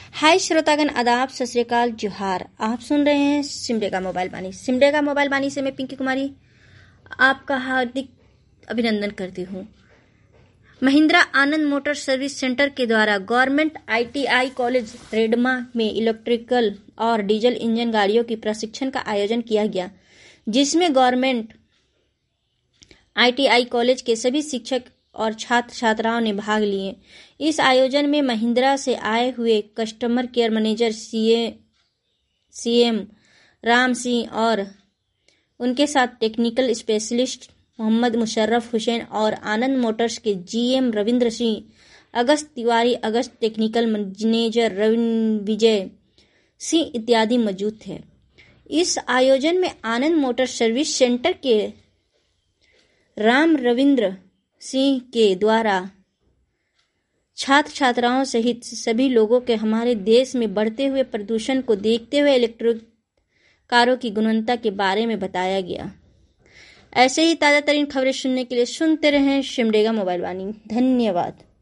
हाय श्रोतागण, आदाब, सत श्री अकाल, जोहार। आप सुन रहे हैं सिमडेगा मोबाइल बानी। सिमडेगा मोबाइल बानी से मैं पिंकी कुमारी आपका हार्दिक अभिनंदन करती हूँ। Mahindra Anand motor service centre के द्वारा गवर्नमेंट ITI कॉलेज रेडमा में इलेक्ट्रिकल और डीजल इंजन गाड़ियों की प्रशिक्षण का आयोजन किया गया, जिसमें गवर्नमेंट ITI कॉलेज के सभी शिक्षक और छात्र छात्राओं ने भाग लिए। इस आयोजन में महिंद्रा से आए हुए customer care manager CM Ram Singh और उनके साथ टेक्निकल स्पेशलिस्ट मोहम्मद मुशर्रफ हुसैन और आनंद मोटर्स के GM रविंद्र सिंह, अगस्त तिवारी, अगस्त टेक्निकल मैनेजर विजय सिंह इत्यादि मौजूद थे। इस आयोजन में आनंद मोटर सर्विस सेंटर के राम रविंद्र सिंह के द्वारा छात्र छात्राओं सहित सभी लोगों के हमारे देश में बढ़ते हुए प्रदूषण को देखते हुए इलेक्ट्रिक कारों की गुणवत्ता के बारे में बताया गया। ऐसे ही ताज़ा तरीन खबरें सुनने के लिए सुनते रहें सिमडेगा मोबाइल वाणी। धन्यवाद।